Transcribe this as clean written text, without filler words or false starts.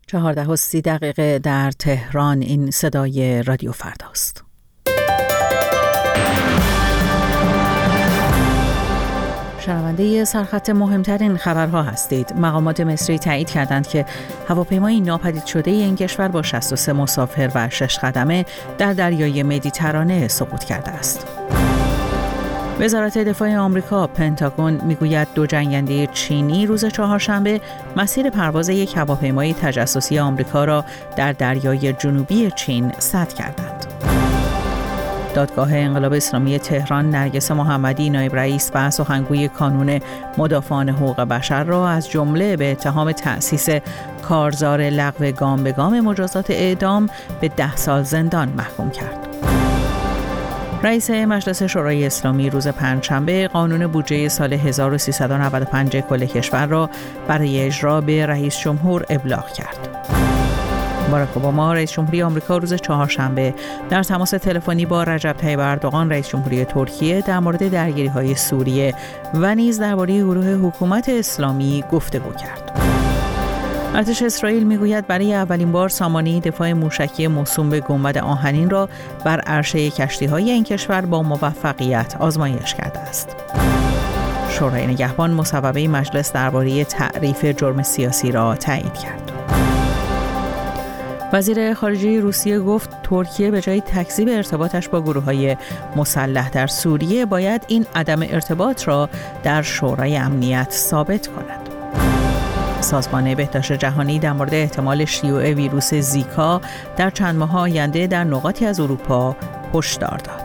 14:30 در تهران. این صدای رادیو فرداست. شنونده سرخط مهمترین خبرها هستید. مقامات مصری تایید کردند که هواپیمای ناپدید شده این کشور با 63 مسافر و 6 خدمه در دریای مدیترانه سقوط کرده است. وزارت دفاع آمریکا پنتاگون میگوید 2 جنگنده چینی روز چهارشنبه مسیر پرواز یک هواپیمای تجسسی آمریکا را در دریای جنوبی چین سد کردند. دادگاه انقلاب اسلامی تهران نرگس محمدی نایب رئیس و سخنگوی کانون مدافعان حقوق بشر را از جمله به اتهام تأسیس کارزار لغو گام به گام مجازات اعدام به 10 سال زندان محکوم کرد. رئیس مجلس شورای اسلامی روز پنجشنبه قانون بودجه سال 1395 کل کشور را برای اجرا به رئیس جمهور ابلاغ کرد. باراک اوباما رئیس جمهوری آمریکا روز چهارشنبه در تماس تلفنی با رجب طیب اردوغان رئیس جمهوری ترکیه در مورد درگیری‌های سوریه و نیز درباره گروه حکومت اسلامی گفتگو کرد. ارتش اسرائیل میگوید برای اولین بار سامانه دفاع موشکی موسوم به گنبد آهنین را بر عرشه کشتی‌های این کشور با موفقیت آزمایش کرده است. شورای نگهبان مصوبه مجلس درباره تعریف جرم سیاسی را تایید کرد. وزیر خارجه روسیه گفت ترکیه به جای تکذیب ارتباطش با گروه‌های مسلح در سوریه باید این عدم ارتباط را در شورای امنیت ثابت کند. سازمان بهداشت جهانی در مورد احتمال شیوع ویروس زیکا در چند ماه آینده در نقاطی از اروپا هشدار داد.